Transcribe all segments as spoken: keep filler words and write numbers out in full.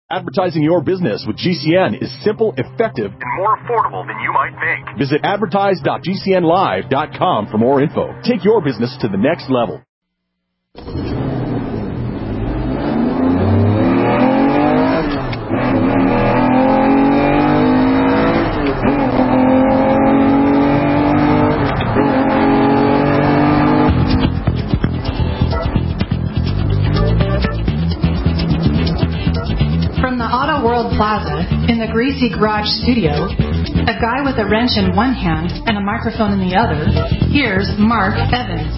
Advertising your business with G C N is simple, effective, and more affordable than you might think. Visit advertise dot g c n live dot com for more info. Take your business to the next level. Plaza, in the Greasy Garage studio, a guy with a wrench in one hand and a microphone in the other, here's Mark Evans.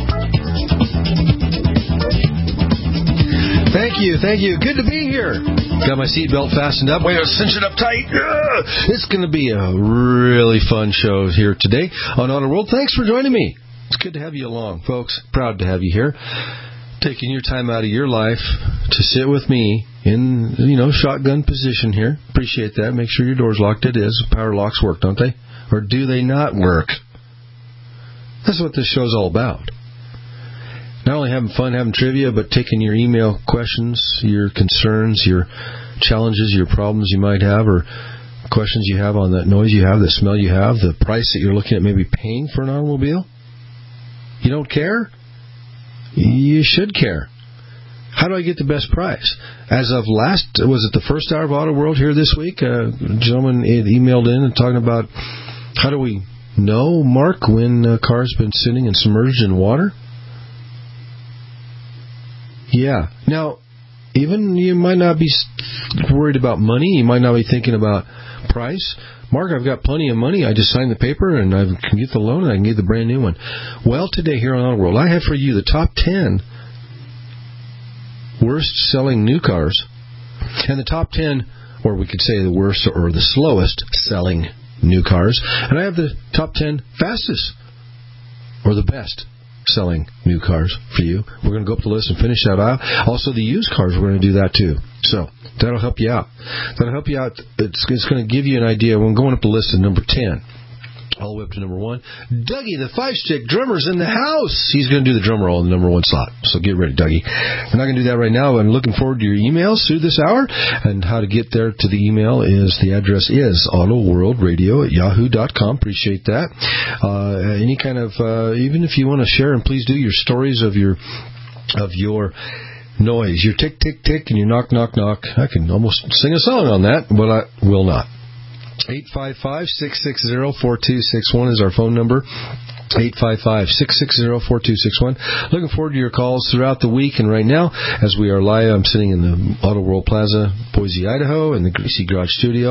Thank you, thank you. Good to be here. Got my seatbelt fastened up. Wait, cinch it up tight. Ugh. It's going to be a really fun show here today on Auto World. Thanks for joining me. It's good to have you along, folks. Proud to have you here. Taking your time out of your life to sit with me in, you know, shotgun position here. Appreciate that. Make sure your door's locked. It is. Power locks work, don't they? Or do they not work? That's what this show's all about. Not only having fun, having trivia, but taking your email questions, your concerns, your challenges, your problems you might have, or questions you have on that noise you have, the smell you have, the price that you're looking at maybe paying for an automobile. You don't care? You should care. How do I get the best price? As of last, was it the first hour of Auto World here this week? A gentleman had emailed in and talking about how do we know, Mark, when a car's been sitting and submerged in water? Yeah. Now, even you might not be worried about money. You might not be thinking about price. Mark, I've got plenty of money. I just signed the paper and I can get the loan and I can get the brand new one. Well, today here on Auto World, I have for you the top ten worst selling new cars and the top ten, or we could say the worst or the slowest selling new cars. And I have the top ten fastest or the best selling new cars for you. We're going to go up the list and finish that out. Also, the used cars, we're going to do that too. So that'll help you out. That'll help you out. It's, it's going to give you an idea. We're going up the list at number ten. All the way up to number one. Dougie, the five-stick drummer's in the house. He's going to do the drum roll in the number one slot. So get ready, Dougie. We're not going to do that right now. I'm looking forward to your emails through this hour. And how to get there to the email is, the address is autoworldradio at yahoo dot com. Appreciate that. Uh, any kind of, uh, even if you want to share, and please do your stories of your, of your noise, your tick, tick, tick, and your knock, knock, knock. I can almost sing a song on that, but I will not. eight five five, six six zero, four two six one is our phone number. eight five five, six six zero, four two six one. Looking forward to your calls throughout the week. And right now, as we are live, I'm sitting in the Auto World Plaza, Boise, Idaho, in the Greasy Garage studio.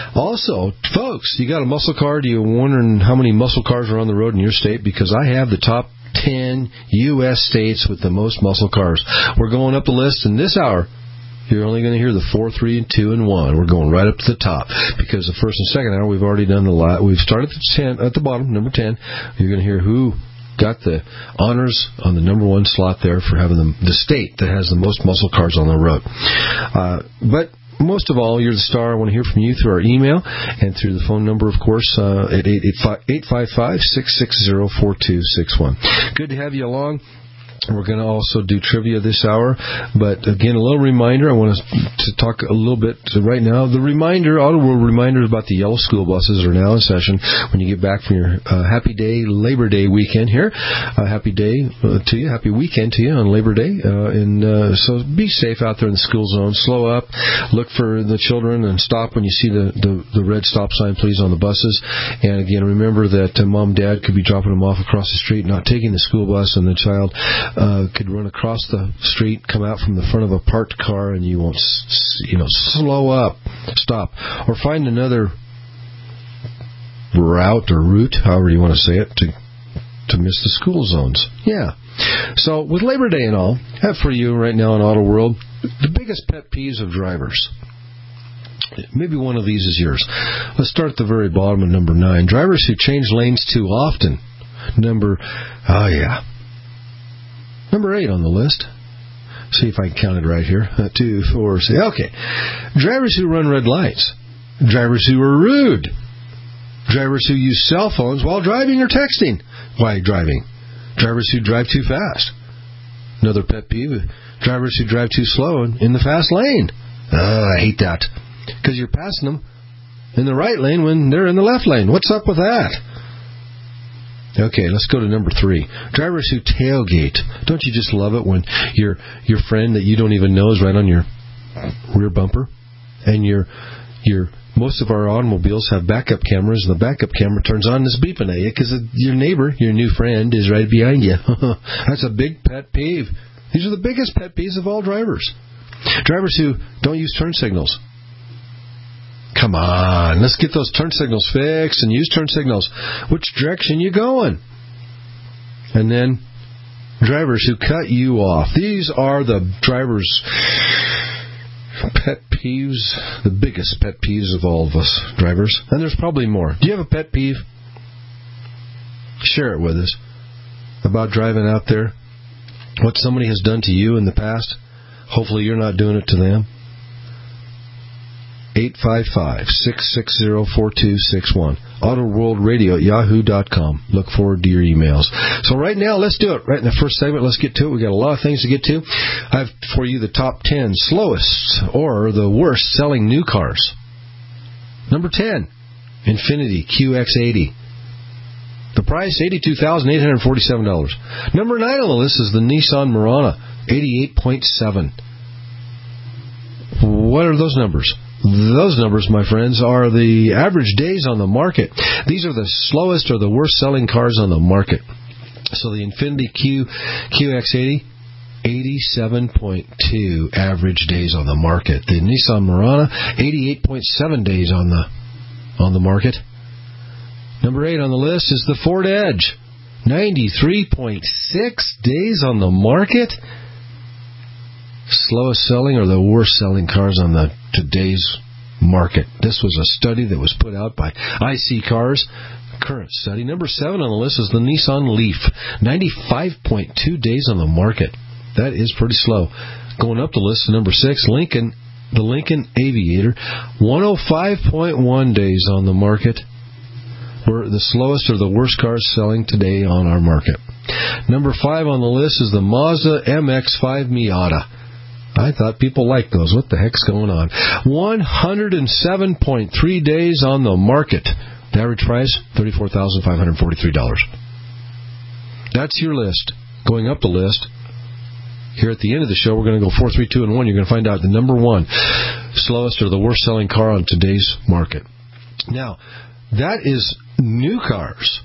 Also, folks, you got a muscle car? Do you wondering how many muscle cars are on the road in your state? Because I have the top ten U S states with the most muscle cars. We're going up the list in this hour. You're only going to hear the four, three, and two, and one. We're going right up to the top because the first and second hour we've already done the lot. We've started at the ten, at the bottom, number ten. You're going to hear who got the honors on the number one slot there for having the, the state that has the most muscle cars on the road. Uh, but most of all, you're the star. I want to hear from you through our email and through the phone number, of course, uh, at eight five five, six six zero, four two six one. Good to have you along. We're going to also do trivia this hour. But, again, a little reminder. I want to talk a little bit right now. The reminder, Auto World reminders about the yellow school buses are now in session when you get back from your uh, Happy Day, Labor Day weekend here. Uh, happy day uh, to you. Happy weekend to you on Labor Day. Uh, and uh, so be safe out there in the school zone. Slow up. Look for the children and stop when you see the, the, the red stop sign, please, on the buses. And, again, remember that uh, mom and dad could be dropping them off across the street, not taking the school bus, and the child Uh, could run across the street, come out from the front of a parked car, and you won't, you know, slow up, stop, or find another route or route, however you want to say it, to to miss the school zones. Yeah. So with Labor Day and all, I have for you right now in Auto World the biggest pet peeves of drivers. Maybe one of these is yours. Let's start at the very bottom of number nine. Drivers who change lanes too often. Number, oh yeah. Number eight on the list. See if I can count it right here. Uh, two, four, six. Okay. Drivers who run red lights. Drivers who are rude. Drivers who use cell phones while driving or texting while driving. Drivers who drive too fast. Another pet peeve. Drivers who drive too slow in the fast lane. Uh, I hate that. Because you're passing them in the right lane when they're in the left lane. What's up with that? Okay, let's go to number three. Drivers who tailgate. Don't you just love it when your your friend that you don't even know is right on your rear bumper? And your your most of our automobiles have backup cameras, and the backup camera turns on and is beeping at you because your neighbor, your new friend, is right behind you. That's a big pet peeve. These are the biggest pet peeves of all drivers. Drivers who don't use turn signals. Come on, let's get those turn signals fixed and use turn signals. Which direction you going? And then drivers who cut you off. These are the drivers' pet peeves, the biggest pet peeves of all of us drivers. And there's probably more. Do you have a pet peeve? Share it with us about driving out there. What somebody has done to you in the past. Hopefully you're not doing it to them. eight five five, six six zero, four two six one. Auto World Radio at yahoo dot com. Look forward to your emails. So right now, let's do it. Right in the first segment, let's get to it. We've got a lot of things to get to. I have for you the top ten slowest or the worst selling new cars. Number ten, Infiniti Q X eighty. The price, eighty-two thousand eight hundred forty-seven dollars. Number nine on the list is the Nissan Murano, eighty-eight point seven. What are those numbers? Those numbers, my friends, are the average days on the market. These are the slowest or the worst selling cars on the market. So the Infiniti Q, QX80, eighty-seven point two average days on the market. The Nissan Murano, eighty-eight point seven days on the on the market. Number eight on the list is the Ford Edge, ninety-three point six days on the market. Slowest selling or the worst selling cars on the today's market. This was a study that was put out by I C Cars. Current study. Number seven on the list is the Nissan Leaf, ninety-five point two days on the market. That is pretty slow. Going up the list, number six, Lincoln, the Lincoln Aviator, one oh five point one days on the market. We're the slowest or the worst cars selling today on our market. Number five on the list is the Mazda M X five Miata. I thought people liked those. What the heck's going on? one hundred seven point three days on the market. The average price, thirty-four thousand five hundred forty-three dollars. That's your list. Going up the list, here at the end of the show, we're going to go four, three, two, and one. You're going to find out the number one slowest or the worst selling car on today's market. Now, that is new cars.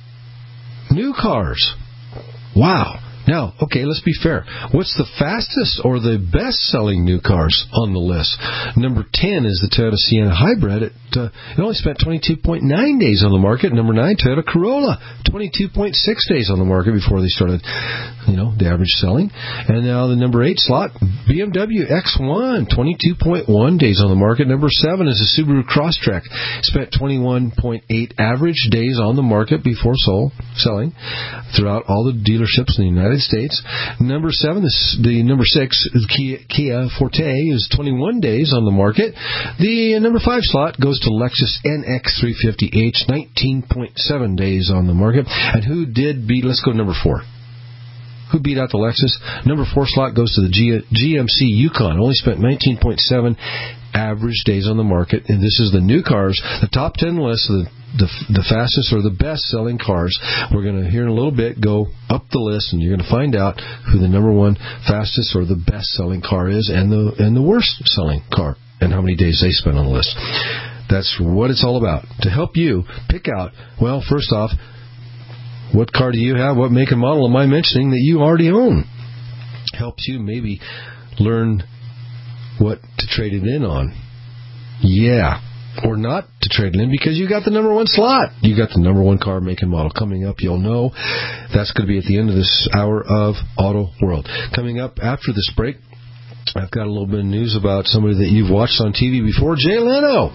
New cars. Wow. Now, okay, let's be fair. What's the fastest or the best-selling new cars on the list? Number ten is the Toyota Sienna Hybrid. It, uh, it only spent twenty-two point nine days on the market. Number nine, Toyota Corolla, twenty-two point six days on the market before they started, you know, the average selling. And now the number eight slot, B M W X one, twenty-two point one days on the market. Number seven is the Subaru Crosstrek. Spent twenty-one point eight average days on the market before sold, selling throughout all the dealerships in the United States. Number seven, is the number six, Kia, Kia Forte, is twenty-one days on the market. The number five slot goes to Lexus N X three fifty H, nineteen point seven days on the market. And who did beat? Let's go number four. Who beat out the Lexus? Number four slot goes to the G, G M C Yukon. Only spent nineteen point seven average days on the market. And this is the new cars, the top ten list of the, the, the fastest or the best-selling cars. We're going to, here in a little bit, go up the list, and you're going to find out who the number one fastest or the best-selling car is and the and the worst-selling car and how many days they spent on the list. That's what it's all about, to help you pick out, well, first off, what car do you have? What make and model am I mentioning that you already own? Helps you maybe learn what to trade it in on. Yeah. Or not to trade it in because you got the number one slot. You got the number one car, make and model. Coming up, you'll know. That's going to be at the end of this hour of Auto World. Coming up after this break, I've got a little bit of news about somebody that you've watched on T V before, Jay Leno.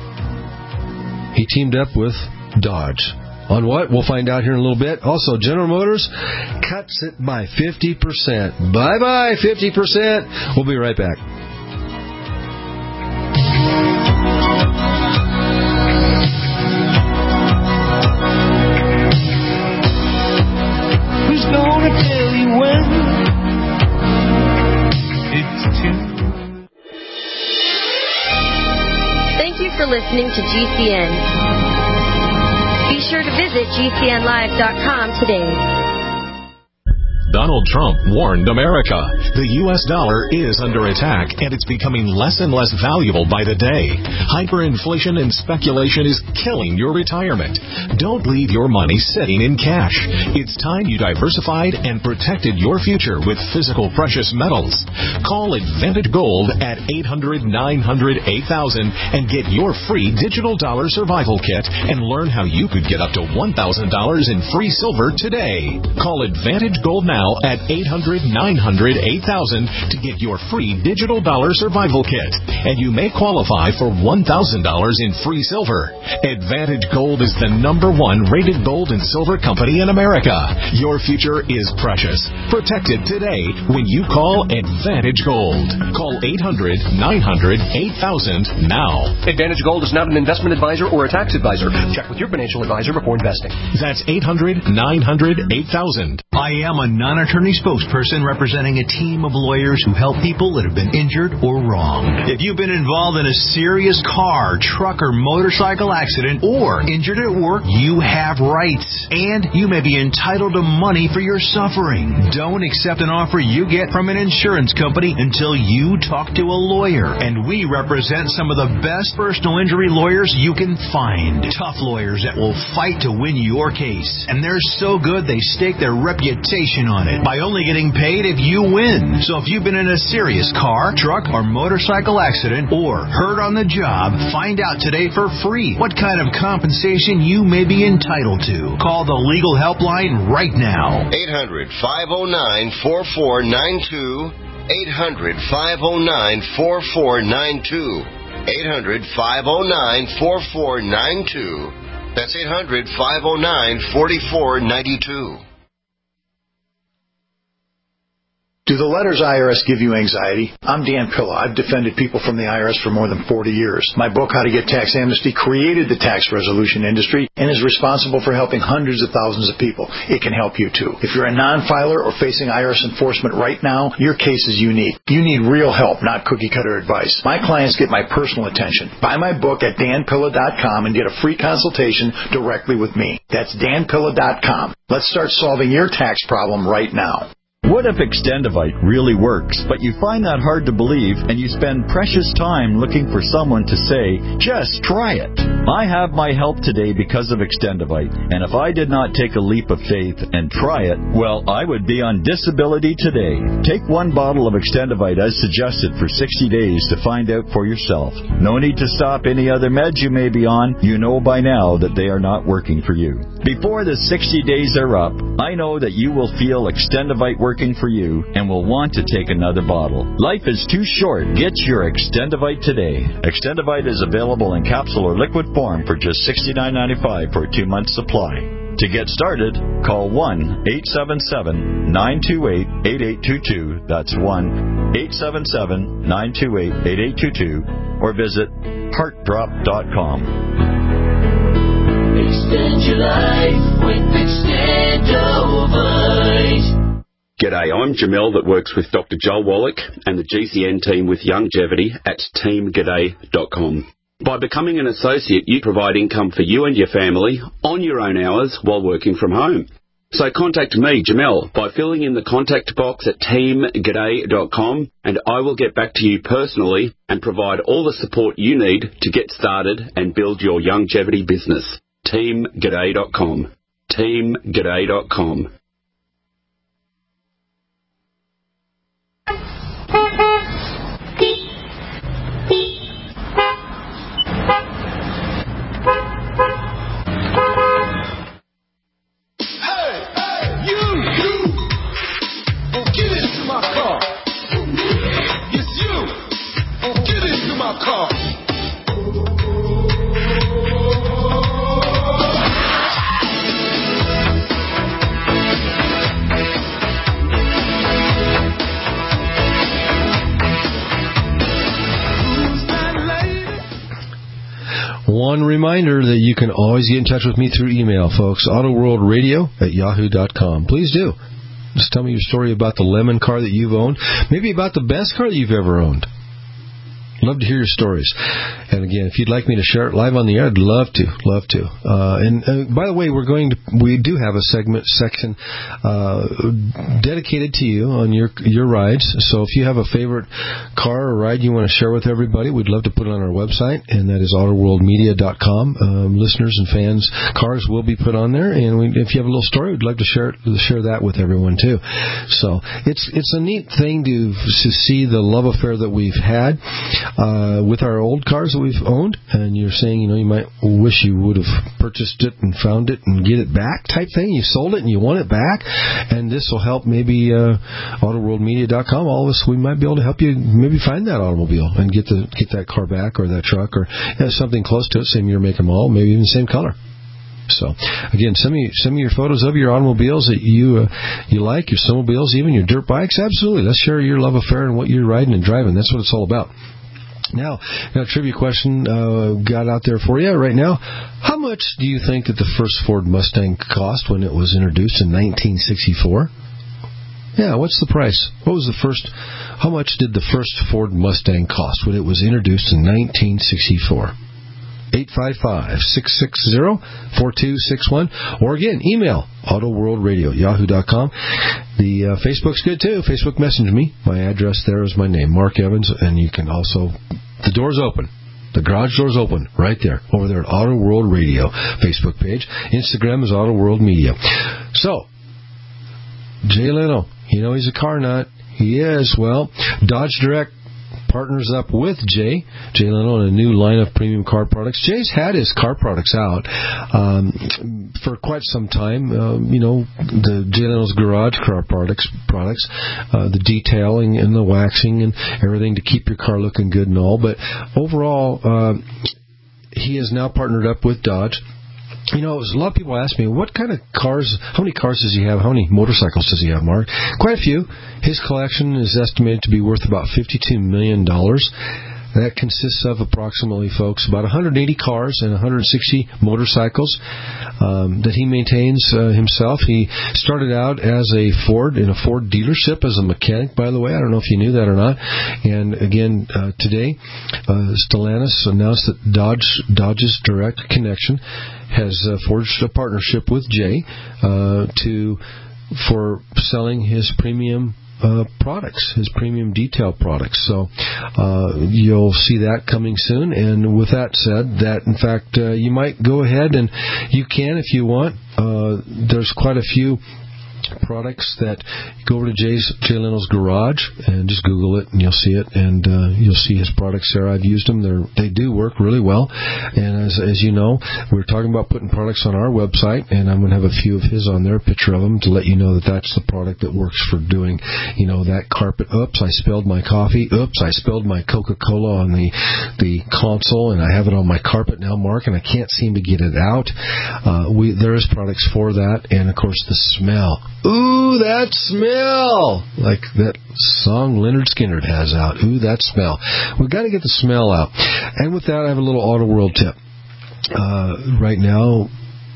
He teamed up with Dodge. On what? We'll find out here in a little bit. Also, General Motors cuts it by fifty percent. Bye-bye, fifty percent. We'll be right back. Who's gonna tell you when it's too Thank you for listening to G C N. Be sure to visit G C N live dot com today. Donald Trump warned America. The U S dollar is under attack, and it's becoming less and less valuable by the day. Hyperinflation and speculation is killing your retirement. Don't leave your money sitting in cash. It's time you diversified and protected your future with physical precious metals. Call Advantage Gold at eight hundred, nine hundred, eight thousand and get your free digital dollar survival kit and learn how you could get up to one thousand dollars in free silver today. Call Advantage Gold now at eight hundred, nine hundred, eight thousand to get your free digital dollar survival kit, and you may qualify for one thousand dollars in free silver. Advantage Gold is the number one rated gold and silver company in America. Your future is precious. Protect it today when you call Advantage Gold. Call eight hundred, nine hundred, eight thousand now. Advantage Gold is not an investment advisor or a tax advisor. Check with your financial advisor before investing. That's eight hundred, nine hundred, eight thousand. I am a non-attorney spokesperson representing a team of lawyers who help people that have been injured or wronged. If you've been involved in a serious car, truck, or motorcycle accident or injured at work, you have rights, and you may be entitled to money for your suffering. Don't accept an offer you get from an insurance company until you talk to a lawyer, and we represent some of the best personal injury lawyers you can find. Tough lawyers that will fight to win your case, and they're so good they stake their reputation on it by only getting paid if you win. So if you've been in a serious car, truck, or motorcycle accident or hurt on the job, find out today for free what kind of compensation you may be entitled to. Call the legal helpline right now. eight hundred, five oh nine, four four nine two. eight hundred, five oh nine, four four nine two. eight hundred, five oh nine, four four nine two. That's eight hundred, five oh nine, four four nine two. Do the letters I R S give you anxiety? I'm Dan Pilla. I've defended people from the I R S for more than forty years. My book, How to Get Tax Amnesty, created the tax resolution industry and is responsible for helping hundreds of thousands of people. It can help you, too. If you're a non-filer or facing I R S enforcement right now, your case is unique. You need real help, not cookie-cutter advice. My clients get my personal attention. Buy my book at dan pilla dot com and get a free consultation directly with me. That's dan pilla dot com. Let's start solving your tax problem right now. What if Extendivite really works, but you find that hard to believe and you spend precious time looking for someone to say, just try it? I have my help today because of Extendivite, and if I did not take a leap of faith and try it, well, I would be on disability today. Take one bottle of Extendivite as suggested for sixty days to find out for yourself. No need to stop any other meds you may be on. You know by now that they are not working for you. Before the sixty days are up, I know that you will feel Extendivite working for you and will want to take another bottle. Life is too short. Get your Extendivite today. Extendivite is available in capsule or liquid form for just sixty-nine ninety-five for a two-month supply. To get started, call one eight seven seven, nine two eight, eight eight two two. That's one eight seven seven, nine two eight, eight eight two two or visit heart drop dot com. Extend your life with Extendivite. G'day, I'm Jamel that works with Doctor Joel Wallach and the G C N team with Longevity at team g'day dot com. By becoming an associate, you provide income for you and your family on your own hours while working from home. So contact me, Jamel, by filling in the contact box at team g'day dot com, and I will get back to you personally and provide all the support you need to get started and build your longevity business. team g'day dot com. team g'day dot com. One reminder that you can always get in touch with me through email, folks. autoworldradio at yahoo dot com. Please do. Just tell me your story about the lemon car that you've owned. Maybe about the best car that you've ever owned. Love to hear your stories. And again, if you'd like me to share it live on the air, I'd love to, love to. Uh, and uh, by the way, we're going to, we do have a segment section uh, dedicated to you on your your rides. So if you have a favorite car or ride you want to share with everybody, we'd love to put it on our website, and that is auto world media dot com. Um, listeners and fans, cars will be put on there, and we, if you have a little story, we'd love to share it, share that with everyone too. So it's it's a neat thing to to see the love affair that we've had uh, with our old cars that we've owned. And you're saying, you know, you might wish you would have purchased it and found it and get it back type thing. You sold it and you want it back, and this will help maybe uh, auto world media dot com. All of us, we might be able to help you maybe find that automobile and get the get that car back or that truck or you know, something close to it, same year, make, and model, maybe even the same color. So, again, send me, send me your photos of your automobiles that you uh, you like, your snowmobiles, even your dirt bikes. Absolutely. Let's share your love affair and what you're riding and driving. That's what it's all about. Now, got a trivia question uh, got out there for you right now. How much do you think that the first Ford Mustang cost when it was introduced in nineteen sixty-four? Yeah, what's the price? What was the first, how much did the first Ford Mustang cost when it was introduced in nineteen sixty-four? eight five five, six six zero, four two six one. Or again, email autoworldradio at yahoo dot com. The uh, Facebook's good too. Facebook message me. My address there is my name, Mark Evans, and you can also, the door's open. The garage door's open right there, over there at Auto World Radio Facebook page. Instagram is Auto World Media. So, Jay Leno, you know he's a car nut. He is. Well, Dodge Direct partners up with Jay, Jay Leno, on a new line of premium car products. Jay's had his car products out um, for quite some time. Uh, you know, the Jay Leno's Garage car products, products, uh, the detailing and the waxing and everything to keep your car looking good and all. But overall, uh, he is now partnered up with Dodge. You know, a lot of people ask me, what kind of cars, how many cars does he have? How many motorcycles does he have, Mark? Quite a few. His collection is estimated to be worth about fifty-two million dollars. That consists of approximately, folks, about one hundred eighty cars and one hundred sixty motorcycles um, that he maintains uh, himself. He started out as a Ford, in a Ford dealership as a mechanic, by the way. I don't know if you knew that or not. And again, uh, today, uh, Stellantis announced that Dodge Dodge's Direct Connection has uh, forged a partnership with Jay uh, to for selling his premium Uh, products, his premium detail products. So uh, you'll see that coming soon. And with that said, that in fact uh, you might go ahead and you can if you want. Uh, there's quite a few products that go over to Jay's Jay Leno's Garage and just Google it and you'll see it, and uh, you'll see his products there. I've used them. They're, they do work really well. And as as you know, we we're talking about putting products on our website, and I'm going to have a few of his on there, a picture of them, to let you know that that's the product that works for doing, you know, that carpet. Oops, I spilled my coffee. Oops, I spilled my Coca-Cola on the the console, and I have it on my carpet now, Mark, and I can't seem to get it out. Uh, we there is products for that, and of course the smell. Ooh, that smell! Like that song Leonard Skinner has out. Ooh, that smell. We've got to get the smell out. And with that, I have a little Auto World tip uh, right now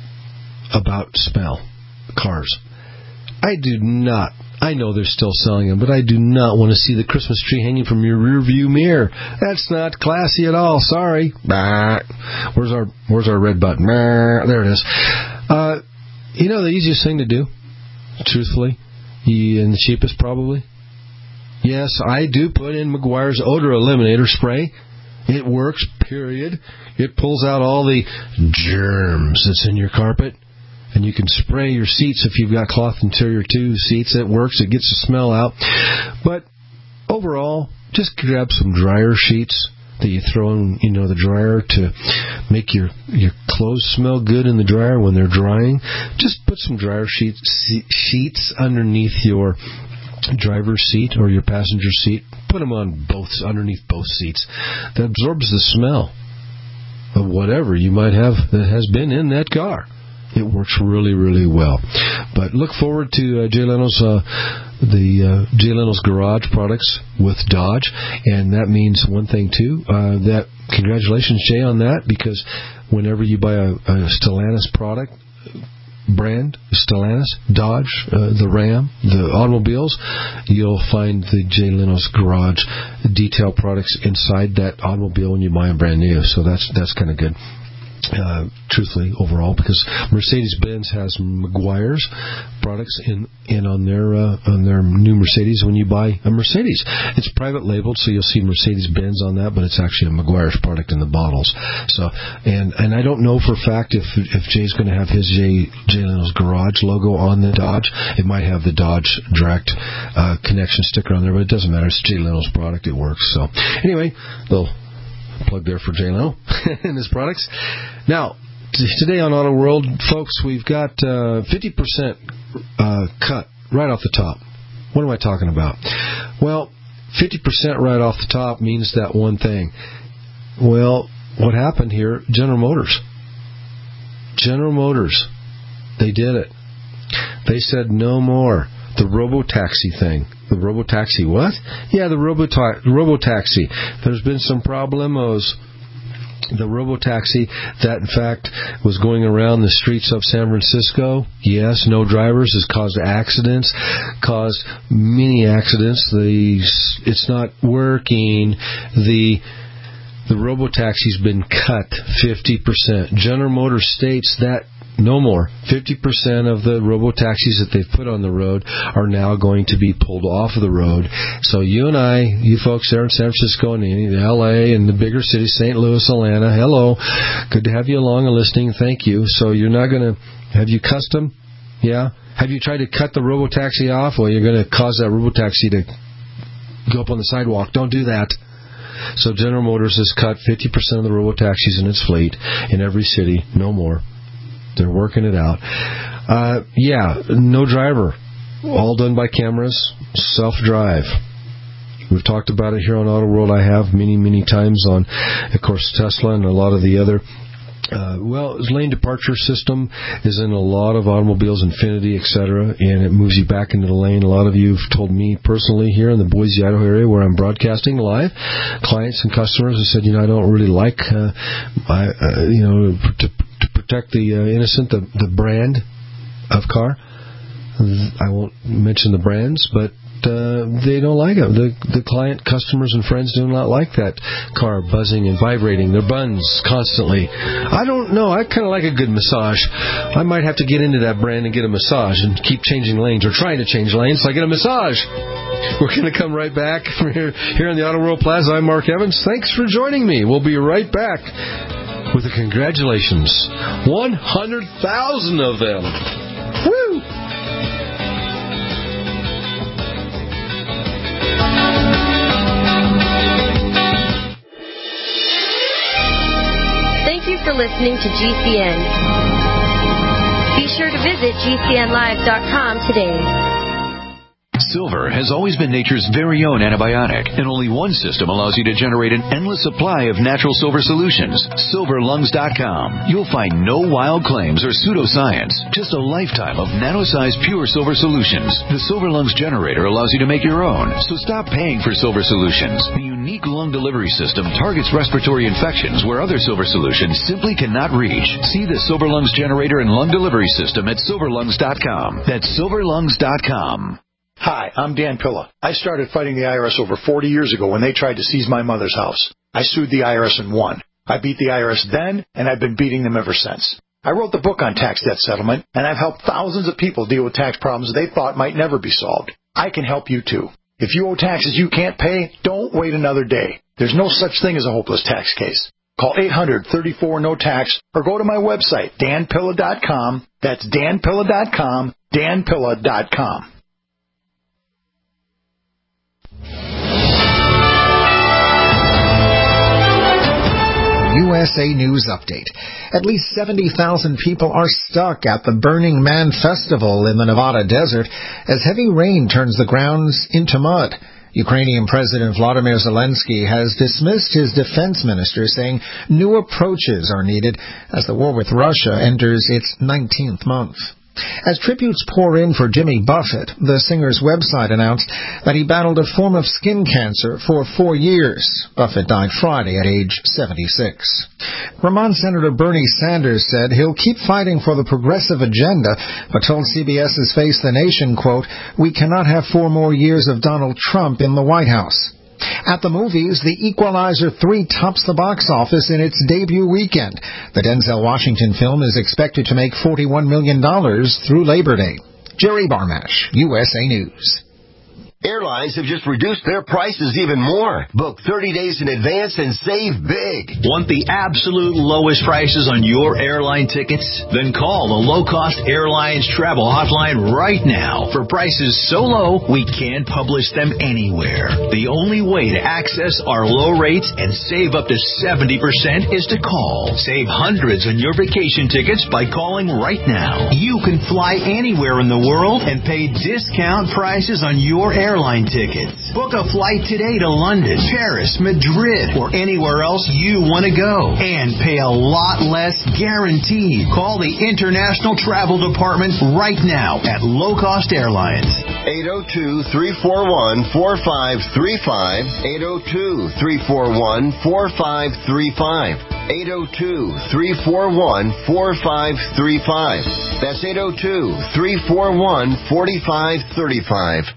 about smell. Cars. I do not, I know they're still selling them, but I do not want to see the Christmas tree hanging from your rear view mirror. That's not classy at all. Sorry. Bah. Where's our Where's our red button? Bah. There it is. Uh, you know the easiest thing to do? Truthfully, and the cheapest probably. Yes, I do put in Meguiar's Odor Eliminator Spray. It works, period. It pulls out all the germs that's in your carpet, and you can spray your seats if you've got cloth interior too seats. It works. It gets the smell out. But overall, just grab some dryer sheets that you throw in, you know, the dryer to make your your clothes smell good in the dryer when they're drying. Just put some dryer sheets sheets underneath your driver's seat or your passenger seat. Put them on both, underneath both seats. That absorbs the smell of whatever you might have that has been in that car. It works really, really well. But look forward to uh, Jay Leno's uh, the uh, Jay Leno's Garage products with Dodge, and that means one thing too. Uh, that congratulations, Jay, on that, because whenever you buy a, a Stellantis product, brand, Stellantis, Dodge, uh, the Ram, the automobiles, you'll find the Jay Leno's Garage detail products inside that automobile when you buy them brand new. So that's that's kind of good. Uh, truthfully, overall, because Mercedes-Benz has Meguiar's products in, in on their uh, on their new Mercedes. When you buy a Mercedes, it's private labeled, so you'll see Mercedes-Benz on that, but it's actually a Meguiar's product in the bottles. So, and and I don't know for a fact if if Jay's going to have his Jay Jay Leno's Garage logo on the Dodge. It might have the Dodge Direct uh, connection sticker on there, but it doesn't matter. It's Jay Leno's product; it works. So, anyway, little plug there for Jay Leno and his products. Now, t- today on Auto World, folks, we've got uh, fifty percent uh, cut right off the top. What am I talking about? Well, fifty percent right off the top means that one thing. Well, what happened here? General Motors. General Motors. They did it. They said no more. The robo-taxi thing. The robo-taxi what? Yeah, the robo-ta- robo-taxi. There's been some problemos. The robo-taxi that, in fact, was going around the streets of San Francisco. Yes, no drivers, has caused accidents, caused many accidents. The, it's not working. The... The robo-taxi's been cut fifty percent. General Motors states that no more. fifty percent of the robo-taxis that they've put on the road are now going to be pulled off of the road. So you and I, you folks there in San Francisco and in L A and the bigger cities, Saint Louis, Atlanta, hello. Good to have you along and listening. Thank you. So you're not going to, have you custom? Yeah. Have you tried to cut the robo-taxi off? Well, you're going to cause that robo-taxi to go up on the sidewalk. Don't do that. So General Motors has cut fifty percent of the robo-taxis in its fleet in every city. No more. They're working it out. Uh, yeah, no driver. All done by cameras. Self-drive. We've talked about it here on Auto World. I have many, many times on, of course, Tesla and a lot of the other. Uh, well, lane departure system is in a lot of automobiles, Infiniti, et cetera, and it moves you back into the lane. A lot of you have told me personally here in the Boise, Idaho area where I'm broadcasting live, clients and customers have said, you know, I don't really like, uh, I, uh, you know, to, to protect the uh, innocent, the, the brand of car. I won't mention the brands, but uh, they don't like it. The, the client, customers, and friends do not like that car buzzing and vibrating their buns constantly. I don't know. I kind of like a good massage. I might have to get into that brand and get a massage and keep changing lanes or trying to change lanes so I get a massage. We're going to come right back from here, here in the Auto World Plaza. I'm Mark Evans. Thanks for joining me. We'll be right back with the congratulations. one hundred thousand of them. Woo! Thank you for listening to G C N. Be sure to visit G C N live dot com today. Silver has always been nature's very own antibiotic, and only one system allows you to generate an endless supply of natural silver solutions. silver lungs dot com. You'll find no wild claims or pseudoscience, just a lifetime of nano-sized pure silver solutions. The Silver Lungs generator allows you to make your own, so stop paying for silver solutions. The unique lung delivery system targets respiratory infections where other silver solutions simply cannot reach. See the Silver Lungs generator and lung delivery system at silver lungs dot com. That's silver lungs dot com. Hi, I'm Dan Pilla. I started fighting the I R S over forty years ago when they tried to seize my mother's house. I sued the I R S and won. I beat the I R S then, and I've been beating them ever since. I wrote the book on tax debt settlement, and I've helped thousands of people deal with tax problems they thought might never be solved. I can help you too. If you owe taxes you can't pay, don't wait another day. There's no such thing as a hopeless tax case. Call eight hundred, thirty-four, no tax or go to my website, dan pilla dot com. That's dan pilla dot com, dan pilla dot com. U S A News Update. At least seventy thousand people are stuck at the Burning Man Festival in the Nevada desert as heavy rain turns the grounds into mud. Ukrainian President Vladimir Zelensky has dismissed his defense minister, saying new approaches are needed as the war with Russia enters its nineteenth month. As tributes pour in for Jimmy Buffett, the singer's website announced that he battled a form of skin cancer for four years. Buffett died Friday at age seventy-six. Vermont Senator Bernie Sanders said he'll keep fighting for the progressive agenda, but told CBS's Face the Nation, quote, "We cannot have four more years of Donald Trump in the White House." At the movies, The Equalizer three tops the box office in its debut weekend. The Denzel Washington film is expected to make forty-one million dollars through Labor Day. Jerry Barmash, U S A News. Airlines have just reduced their prices even more. Book thirty days in advance and save big. Want the absolute lowest prices on your airline tickets? Then call the Low Cost Airlines Travel Hotline right now for prices so low we can't publish them anywhere. The only way to access our low rates and save up to seventy percent is to call. Save hundreds on your vacation tickets by calling right now. You can fly anywhere in the world and pay discount prices on your airline Airline tickets. Book a flight today to London, Paris, Madrid, or anywhere else you want to go. And pay a lot less guaranteed. Call the International Travel Department right now at Low Cost Airlines. eight oh two, three four one, four five three five. eight oh two, three four one, four five three five. eight oh two, three four one, four five three five. That's eight oh two, three four one, four five three five.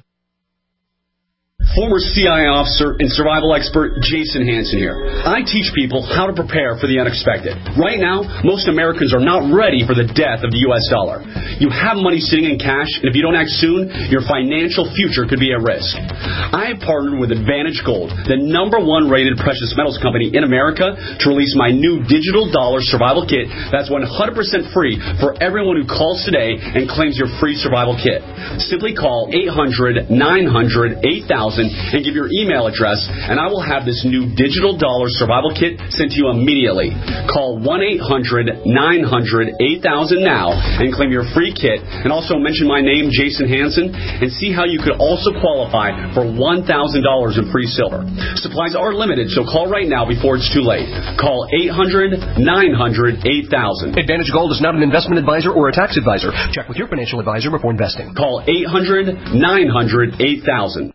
Former C I A officer and survival expert Jason Hansen here. I teach people how to prepare for the unexpected. Right now, most Americans are not ready for the death of the U S dollar. You have money sitting in cash, and if you don't act soon, your financial future could be at risk. I have partnered with Advantage Gold, the number one rated precious metals company in America, to release my new digital dollar survival kit that's one hundred percent free for everyone who calls today and claims your free survival kit. Simply call eight hundred, nine hundred, eight thousand and give your email address, and I will have this new digital dollar survival kit sent to you immediately. Call one eight hundred, nine hundred, eight thousand now and claim your free kit, and also mention my name, Jason Hansen, and see how you could also qualify for one thousand dollars in free silver. Supplies are limited, so call right now before it's too late. Call eight hundred, nine hundred, eight thousand. Advantage Gold is not an investment advisor or a tax advisor. Check with your financial advisor before investing. Call eight hundred, nine hundred, eight thousand.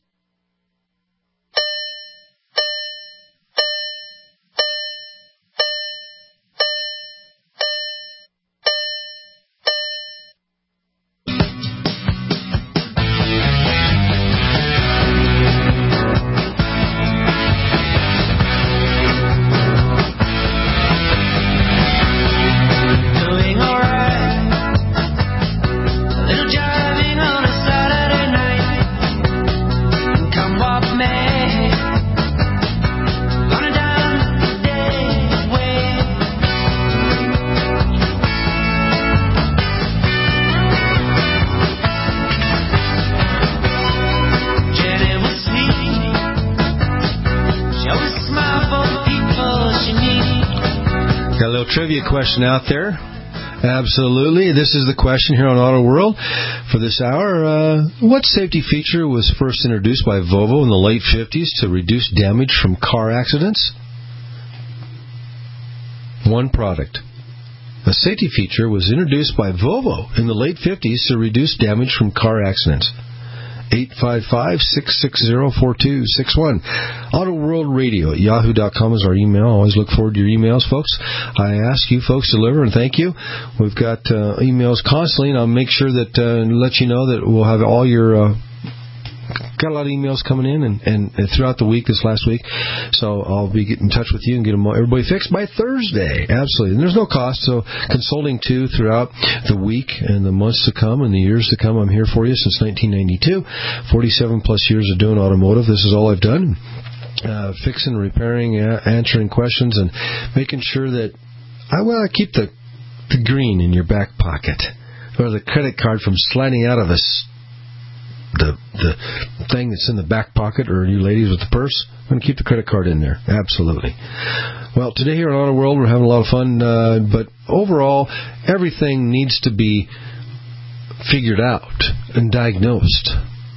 Trivia question out there. Absolutely. This is the question here on Auto World for this hour. Uh, what safety feature was first introduced by Volvo in the late fifties to reduce damage from car accidents? One product. A safety feature was introduced by Volvo in the late fifties to reduce damage from car accidents. eight five five, six six zero, four two six one. Auto World Radio at yahoo dot com is our email. Always look forward to your emails, folks. I ask you folks to deliver, and thank you. We've got uh, emails constantly, and I'll make sure that uh, let you know that we'll have all your uh, got a lot of emails coming in and, and, and throughout the week, this last week. So I'll be getting in touch with you and get them all, everybody fixed by Thursday. Absolutely. And there's no cost. So consulting, too, throughout the week and the months to come and the years to come. I'm here for you since nineteen ninety-two. forty-seven plus years of doing automotive. This is all I've done. Uh, fixing, repairing, uh, answering questions, and making sure that I, well, I keep the, the green in your back pocket or the credit card from sliding out of us. The the thing that's in the back pocket, or you ladies with the purse, I'm going to keep the credit card in there. Absolutely. Well, today here on Auto World, we're having a lot of fun, uh, but overall, everything needs to be figured out and diagnosed.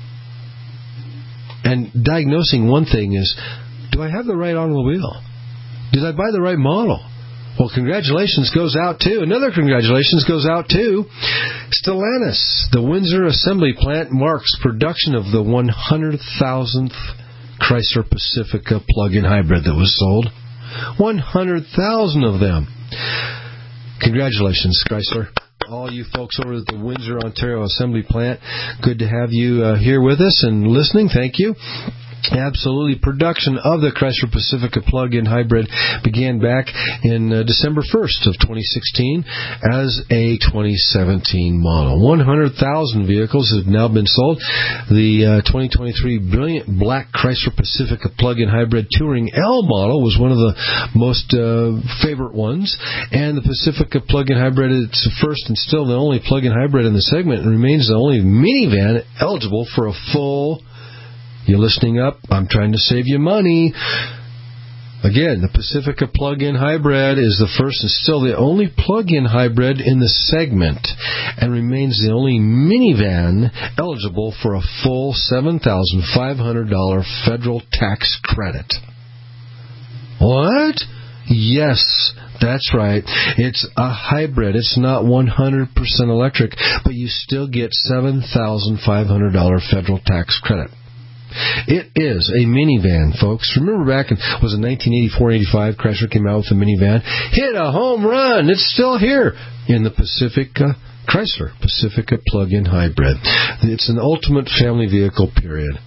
And diagnosing one thing is, do I have the right automobile? Did I buy the right model? Well, congratulations goes out to, another congratulations goes out to Stellantis. The Windsor Assembly Plant marks production of the one hundred thousandth Chrysler Pacifica plug-in hybrid that was sold. one hundred thousand of them. Congratulations, Chrysler. All you folks over at the Windsor, Ontario Assembly Plant, good to have you uh, here with us and listening. Thank you. Absolutely. Production of the Chrysler Pacifica plug-in hybrid began back in uh, December first of twenty sixteen as a twenty seventeen model. one hundred thousand vehicles have now been sold. The uh, twenty twenty-three brilliant black Chrysler Pacifica plug-in hybrid Touring L model was one of the most uh, favorite ones. And the Pacifica plug-in hybrid, it's the first and still the only plug-in hybrid in the segment and remains the only minivan eligible for a full... You're listening up. I'm trying to save you money. Again, the Pacifica plug-in hybrid is the first and still the only plug-in hybrid in the segment and remains the only minivan eligible for a full seven thousand five hundred dollars federal tax credit. What? Yes, that's right. It's a hybrid. It's not one hundred percent electric, but you still get seven thousand five hundred dollars federal tax credit. It is a minivan, folks. Remember back in, was it nineteen eighty-four eighty-five, Chrysler came out with a minivan? Hit a home run. It's still here in the Pacifica, Chrysler Pacifica plug-in hybrid. It's an ultimate family vehicle, period.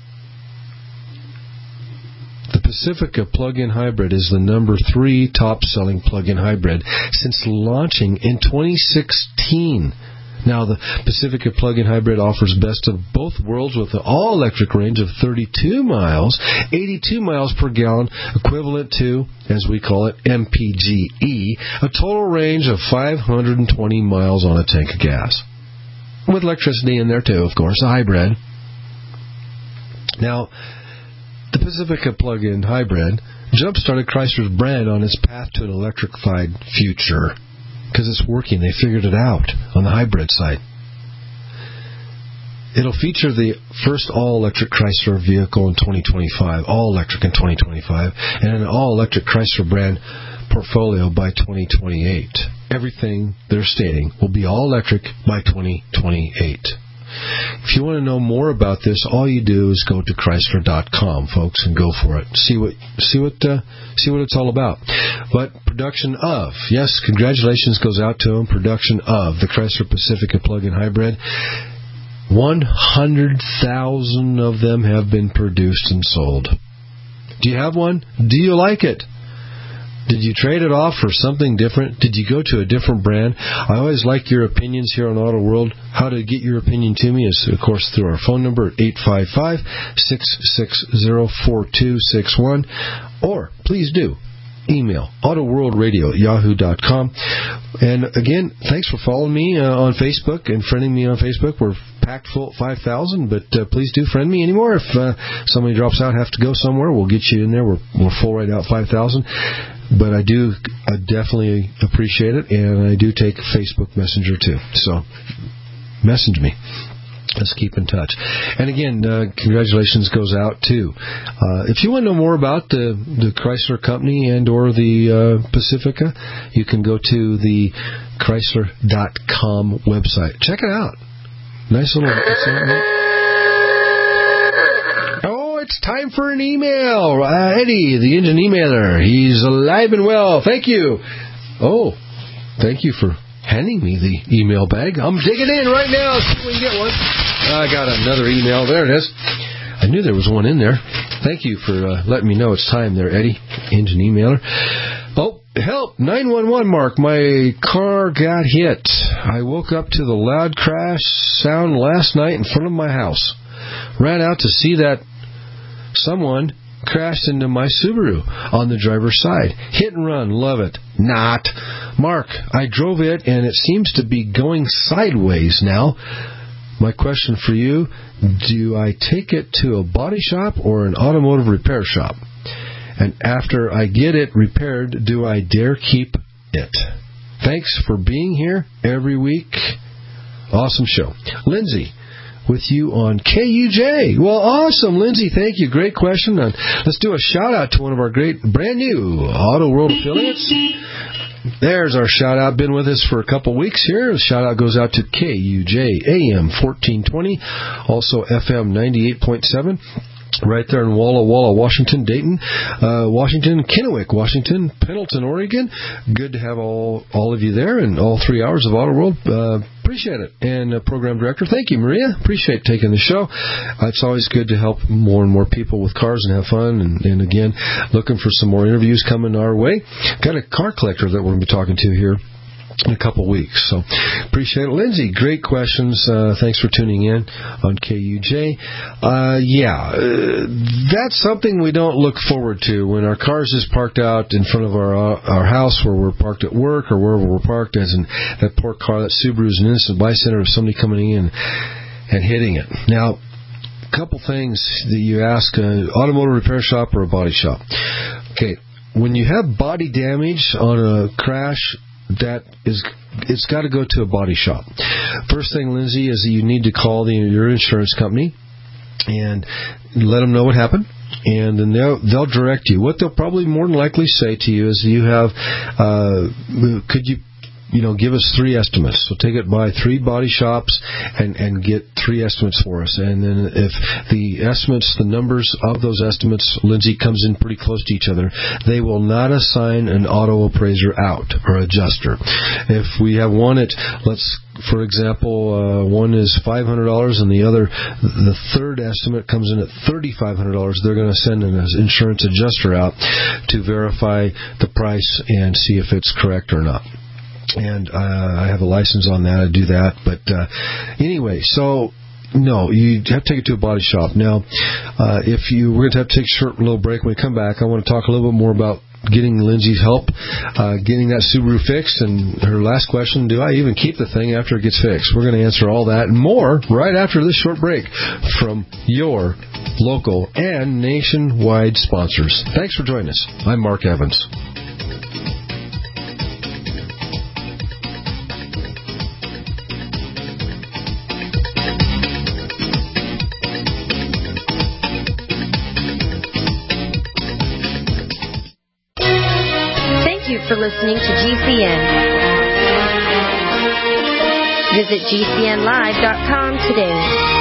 The Pacifica plug-in hybrid is the number three top-selling plug-in hybrid since launching in twenty sixteen. Now, the Pacifica plug-in hybrid offers best of both worlds with an all-electric range of thirty-two miles, eighty-two miles per gallon, equivalent to, as we call it, M P G E, a total range of five hundred twenty miles on a tank of gas. With electricity in there, too, of course, a hybrid. Now, the Pacifica plug-in hybrid jump-started Chrysler's brand on its path to an electrified future. Because it's working. They figured it out on the hybrid side. It'll feature the first all-electric Chrysler vehicle in twenty twenty-five, all-electric in twenty twenty-five, and an all-electric Chrysler brand portfolio by twenty twenty-eight. Everything they're stating will be all-electric by twenty twenty-eight. If you want to know more about this, all you do is go to Chrysler dot com, folks, and go for it. See what see what uh, see what it's all about. But production of, yes, congratulations goes out to them. Production of the Chrysler Pacifica plug-in hybrid. One hundred thousand of them have been produced and sold. Do you have one? Do you like it? Did you trade it off for something different? Did you go to a different brand? I always like your opinions here on Auto World. How to get your opinion to me is, of course, through our phone number at eight five five, six six zero, four two six one. Or, please do, email autoworldradio at yahoo dot com. And, again, thanks for following me uh, on Facebook and friending me on Facebook. We're packed full at five thousand, but uh, please do friend me anymore. If uh, somebody drops out, have to go somewhere, we'll get you in there. We're, we're full right out five thousand. But I do I definitely appreciate it, and I do take Facebook Messenger, too. So, message me. Let's keep in touch. And again, uh, congratulations goes out, too. Uh, if you want to know more about the, the Chrysler Company and or the uh, Pacifica, you can go to the Chrysler dot com website. Check it out. Nice little... It's time for an email. Uh, Eddie, the engine emailer. He's alive and well. Thank you. Oh, thank you for handing me the email bag. I'm digging in right now. See if we can get one. I got another email. There it is. I knew there was one in there. Thank you for uh, letting me know it's time there, Eddie, engine emailer. Oh, help. nine one one, Mark. My car got hit. I woke up to the loud crash sound last night in front of my house. Ran out to see that someone crashed into my Subaru on the driver's side. Hit and run. Love it. Not. Mark, I drove it, and it seems to be going sideways now. My question for you, do I take it to a body shop or an automotive repair shop? And after I get it repaired, do I dare keep it? Thanks for being here every week. Awesome show. Lindsay, with you on K U J. Well, awesome, Lindsay. Thank you. Great question. Uh, let's do a shout-out to one of our great, brand-new Auto World affiliates. There's our shout-out. Been with us for a couple weeks here. The shout-out goes out to K U J A M fourteen twenty, also F M ninety-eight point seven. Right there in Walla Walla, Washington, Dayton, uh, Washington, Kennewick, Washington, Pendleton, Oregon. Good to have all all of you there and all three hours of Auto World. Uh, appreciate it. And uh, Program Director, thank you, Maria. Appreciate taking the show. Uh, it's always good to help more and more people with cars and have fun. And, and again, looking for some more interviews coming our way. Got a car collector that we're going to be talking to here in a couple weeks. So appreciate it. Lindsay, great questions. Uh, thanks for tuning in on K U J. Uh, yeah, uh, that's something we don't look forward to when our cars is parked out in front of our uh, our house where we're parked at work or wherever we're parked, as in that poor car, that Subaru is an innocent bystander of somebody coming in and hitting it. Now, a couple things that you ask, uh, automotive repair shop or a body shop. Okay, when you have body damage on a crash, that is, it's got to go to a body shop. First thing, Lindsay, is that you need to call the, your insurance company and let them know what happened, and then they'll they'll direct you. What they'll probably more than likely say to you is, you have, uh, could you, you know, give us three estimates. So take it by three body shops and, and get three estimates for us. And then if the estimates, the numbers of those estimates, Lindsay, comes in pretty close to each other, they will not assign an auto appraiser out or adjuster. If we have one at, let's, for example, uh, one is five hundred dollars and the other, the third estimate comes in at thirty-five hundred dollars, they're going to send an insurance adjuster out to verify the price and see if it's correct or not. And uh, I have a license on that. I do that. But uh, anyway, so no, you have to take it to a body shop. Now, uh, if you we're going to have to take a short little break. When we come back, I want to talk a little bit more about getting Lindsay's help, uh, getting that Subaru fixed. And her last question, do I even keep the thing after it gets fixed? We're going to answer all that and more right after this short break from your local and nationwide sponsors. Thanks for joining us. I'm Mark Evans. For listening to G C N. Visit G C N live dot com today.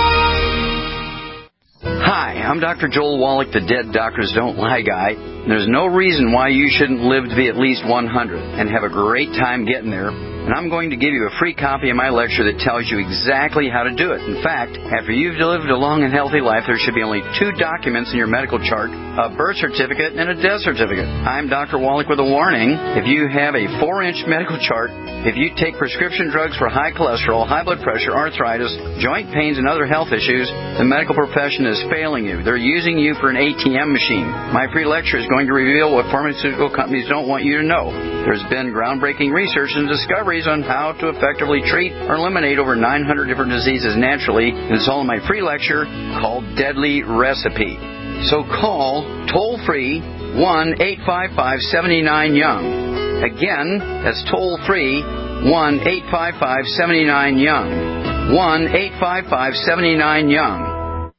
Hi, I'm Doctor Joel Wallach, the Dead Doctors Don't Lie guy. There's no reason why you shouldn't live to be at least one hundred and have a great time getting there. And I'm going to give you a free copy of my lecture that tells you exactly how to do it. In fact, after you've lived a long and healthy life, there should be only two documents in your medical chart, a birth certificate and a death certificate. I'm Doctor Wallach with a warning. If you have a four-inch medical chart, if you take prescription drugs for high cholesterol, high blood pressure, arthritis, joint pains, and other health issues, the medical profession is failing you. They're using you for an A T M machine. My free lecture is going to reveal what pharmaceutical companies don't want you to know. There's been groundbreaking research and discoveries on how to effectively treat or eliminate over nine hundred different diseases naturally. It's all in my free lecture called Deadly Recipe. So call toll-free one eight five five, seven nine, young. Again, that's toll-free one eight five five, seven nine, young. one eight five five, seven nine, young.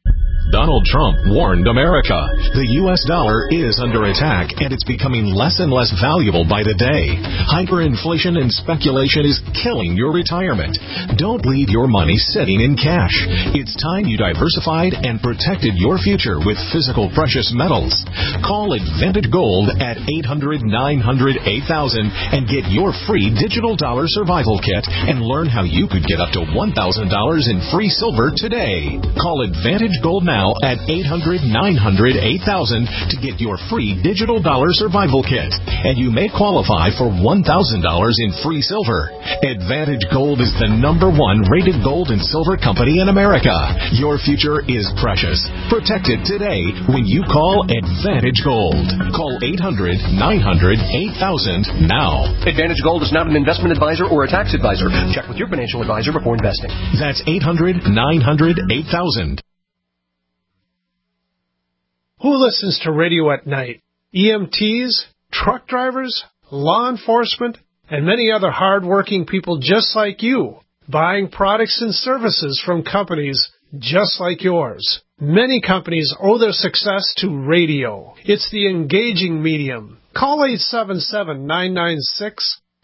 Donald Trump warned America. The U S dollar is under attack, and it's becoming less and less valuable by the day. Hyperinflation and speculation is killing your retirement. Don't leave your money sitting in cash. It's time you diversified and protected your future with physical precious metals. Call Advantage Gold at eight hundred, nine hundred, eight thousand and get your free digital dollar survival kit and learn how you could get up to one thousand dollars in free silver today. Call Advantage Gold now at eight hundred, nine hundred, eight thousand to get your free digital dollar survival kit. And you may qualify for one thousand dollars in free silver. Advantage Gold is the number one rated gold and silver company in America. Your future is precious. Protect it today when you call Advantage Gold. Call eight hundred, nine hundred, eight thousand now. Advantage Gold is not an investment advisor or a tax advisor. Check with your financial advisor before investing. That's eight hundred, nine hundred, eight thousand. Who listens to radio at night? E M Ts, truck drivers, law enforcement, and many other hard-working people just like you, buying products and services from companies just like yours. Many companies owe their success to radio. It's the engaging medium. Call eight seven seven, nine nine six,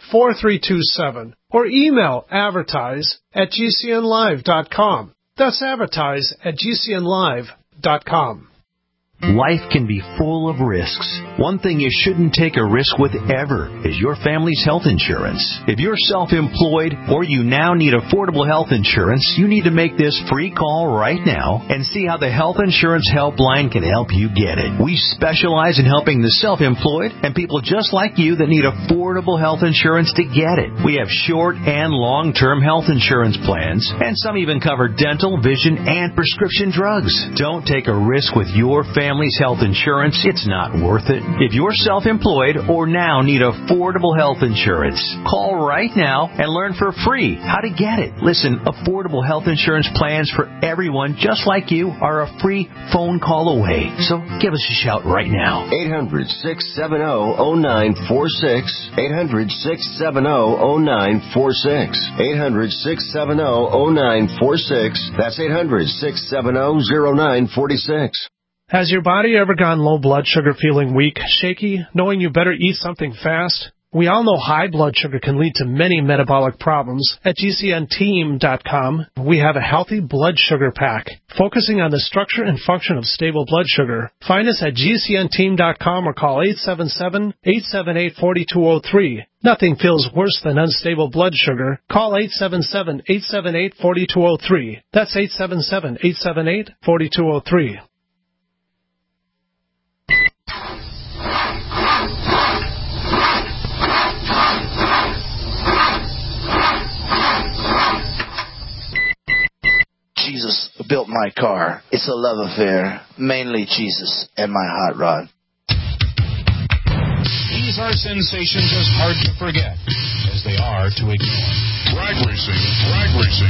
four three two seven or email advertise at g c n live dot com. That's advertise at g c n live dot com. Life can be full of risks. One thing you shouldn't take a risk with ever is your family's health insurance. If you're self-employed or you now need affordable health insurance, you need to make this free call right now and see how the Health Insurance Helpline can help you get it. We specialize in helping the self-employed and people just like you that need affordable health insurance to get it. We have short and long-term health insurance plans, and some even cover dental, vision, and prescription drugs. Don't take a risk with your family. Family's health insurance, it's not worth it. If you're self-employed or now need affordable health insurance, call right now and learn for free how to get it. Listen, affordable health insurance plans for everyone just like you are a free phone call away. So give us a shout right now. eight hundred, six seven zero, zero nine four six. eight hundred, six seven zero, zero nine four six. eight hundred, six seven zero, zero nine four six. That's eight hundred, six seven zero, zero nine four six. Has your body ever gone low blood sugar, feeling weak, shaky, knowing you better eat something fast? We all know high blood sugar can lead to many metabolic problems. At G C N team dot com, we have a healthy blood sugar pack, focusing on the structure and function of stable blood sugar. Find us at G C N team dot com or call eight seven seven, eight seven eight, four two zero three. Nothing feels worse than unstable blood sugar. Call eight seven seven, eight seven eight, four two zero three. That's eight seven seven, eight seven eight, four two zero three. Jesus built my car. It's a love affair, mainly Jesus and my hot rod. These are sensations as hard to forget as they are to ignore. Drag racing, drag racing.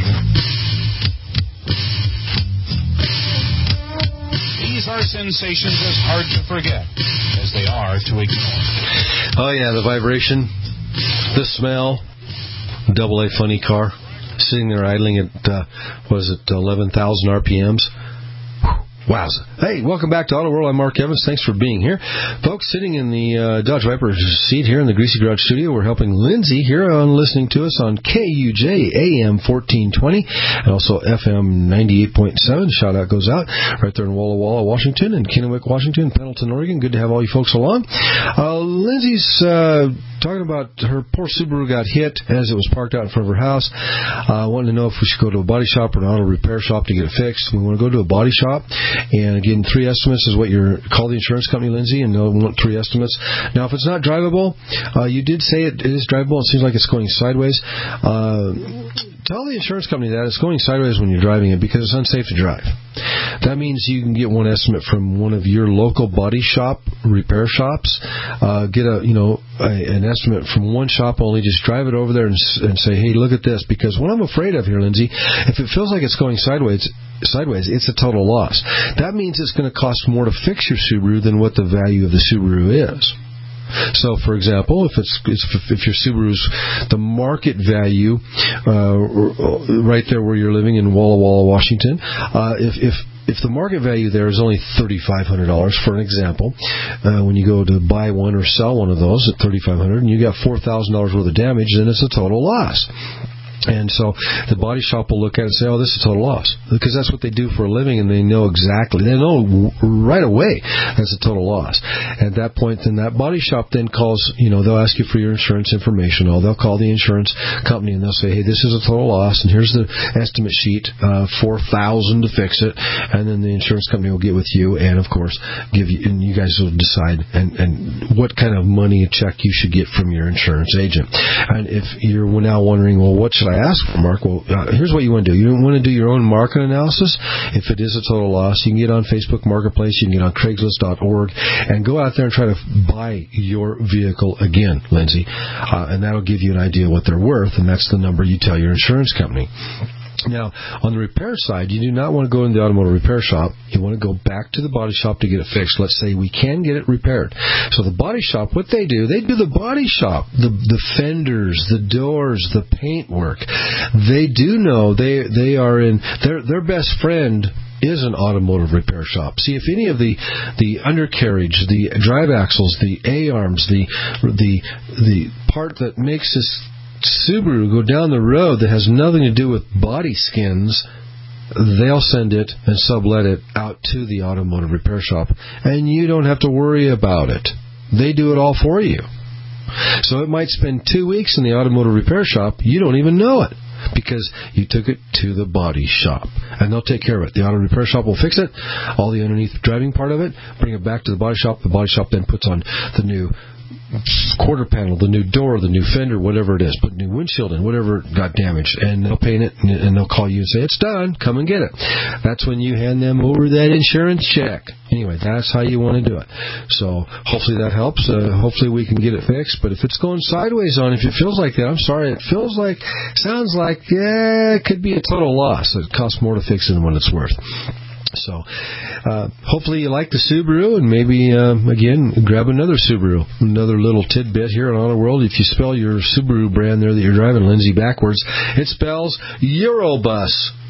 These are sensations as hard to forget as they are to ignore. Oh, yeah, the vibration, the smell, double A funny car. Sitting there idling at, uh, was it eleven thousand R P Ms? Wow. Hey, welcome back to Auto World. I'm Mark Evans. Thanks for being here. Folks, sitting in the uh, Dodge Viper seat here in the Greasy Garage studio, we're helping Lindsay here on listening to us on K U J A M fourteen twenty and also F M ninety-eight point seven. Shout out goes out right there in Walla Walla, Washington, and Kennewick, Washington, Pendleton, Oregon. Good to have all you folks along. Uh, Lindsay's uh, talking about her poor Subaru got hit as it was parked out in front of her house. I uh, wanted to know if we should go to a body shop or an auto repair shop to get it fixed. We want to go to a body shop. And again, three estimates is what you're call the insurance company, Lindsay, and they'll want three estimates. Now, if it's not drivable, uh, you did say it, it is drivable. It seems like it's going sideways. Uh, tell the insurance company that it's going sideways when you're driving it because it's unsafe to drive. That means you can get one estimate from one of your local body shop repair shops. Uh, get a you know a, an estimate from one shop only. Just drive it over there and, and say, hey, look at this. Because what I'm afraid of here, Lindsay, if it feels like it's going sideways, sideways, it's a total loss. That means it's going to cost more to fix your Subaru than what the value of the Subaru is. So, for example, if it's if your Subaru's the market value uh, right there where you're living in Walla Walla, Washington, uh, if if if the market value there is only thirty-five hundred dollars, for an example, uh, when you go to buy one or sell one of those at thirty-five hundred dollars and you got four thousand dollars worth of damage, then it's a total loss. And so the body shop will look at it and say, oh, this is a total loss. Because that's what they do for a living, and they know exactly. They know right away that's a total loss. At that point, then that body shop then calls, you know, they'll ask you for your insurance information. Or they'll call the insurance company, and they'll say, hey, this is a total loss, and here's the estimate sheet, uh, four thousand dollars to fix it. And then the insurance company will get with you and, of course, give you, and you guys will decide and, and what kind of money a check you should get from your insurance agent. And if you're now wondering, well, what should I ask for, Mark? Well, uh, here's what you want to do. You want to do your own market analysis. If it is a total loss, you can get on Facebook Marketplace, you can get on Craigslist dot org, and go out there and try to buy your vehicle again, Lindsay. Uh, and that'll give you an idea what they're worth, and that's the number you tell your insurance company. Now, on the repair side, you do not want to go in the automotive repair shop. You want to go back to the body shop to get it fixed. Let's say we can get it repaired. So the body shop, what they do, they do the body shop, the the fenders, the doors, the paint work. They do know they they are in their their best friend is an automotive repair shop. See, if any of the the undercarriage, the drive axles, the A-arms, the the the part that makes this Subaru go down the road that has nothing to do with body skins, they'll send it and sublet it out to the automotive repair shop, and you don't have to worry about it. They do it all for you. So it might spend two weeks in the automotive repair shop. You don't even know it because you took it to the body shop, and they'll take care of it. The auto repair shop will fix it, all the underneath driving part of it, bring it back to the body shop. The body shop then puts on the new quarter panel, the new door, the new fender, whatever it is, put new windshield in, whatever got damaged, and they'll paint it, and they'll call you and say, it's done, come and get it. That's when you hand them over that insurance check. Anyway, that's how you want to do it. So hopefully that helps. Uh, hopefully we can get it fixed, but if it's going sideways on, if it feels like that, I'm sorry, it feels like, sounds like, yeah, it could be a total loss. It costs more to fix it than what it's worth. So, uh, hopefully you like the Subaru, and maybe, uh, again, grab another Subaru. Another little tidbit here on Auto World. If you spell your Subaru brand there that you're driving, Lindsay, backwards, it spells Eurobus.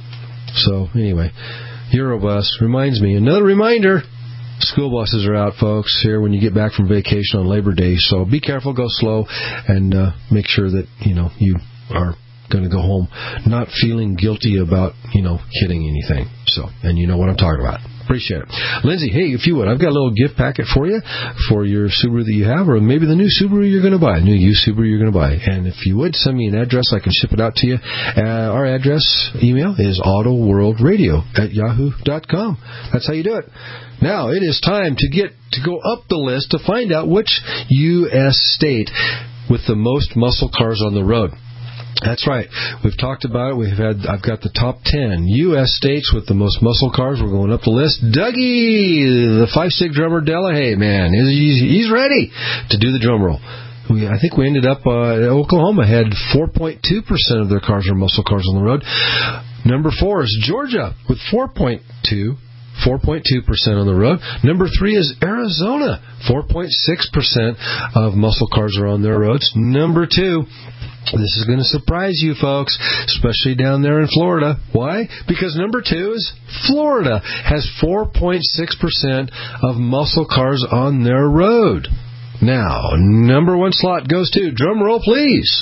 So, anyway, Eurobus reminds me. Another reminder, school buses are out, folks, here when you get back from vacation on Labor Day. So be careful, go slow, and uh, make sure that, you know, you are going to go home not feeling guilty about, you know, hitting anything. So, and you know what I'm talking about. Appreciate it. Lindsay, hey, if you would, I've got a little gift packet for you for your Subaru that you have, or maybe the new Subaru you're going to buy, a new used Subaru you're going to buy. And if you would, send me an address, I can ship it out to you. Uh, our address, email, is autoworldradio at yahoo dot com. That's how you do it. Now, it is time to get to go up the list to find out which U S state with the most muscle cars on the road. That's right. We've talked about it. We've had. I've got the top ten U S states with the most muscle cars. We're going up the list. Dougie, the five-stick drummer, Delahaye, man, he's, he's ready to do the drum roll. We, I think we ended up, uh, Oklahoma had four point two percent of their cars are muscle cars on the road. Number four is Georgia with four point two percent. four point two percent on the road. Number three is Arizona. four point six percent of muscle cars are on their roads. Number two, this is going to surprise you folks, especially down there in Florida. Why? Because number two is Florida has four point six percent of muscle cars on their road. Now, number one slot goes to, drum roll please,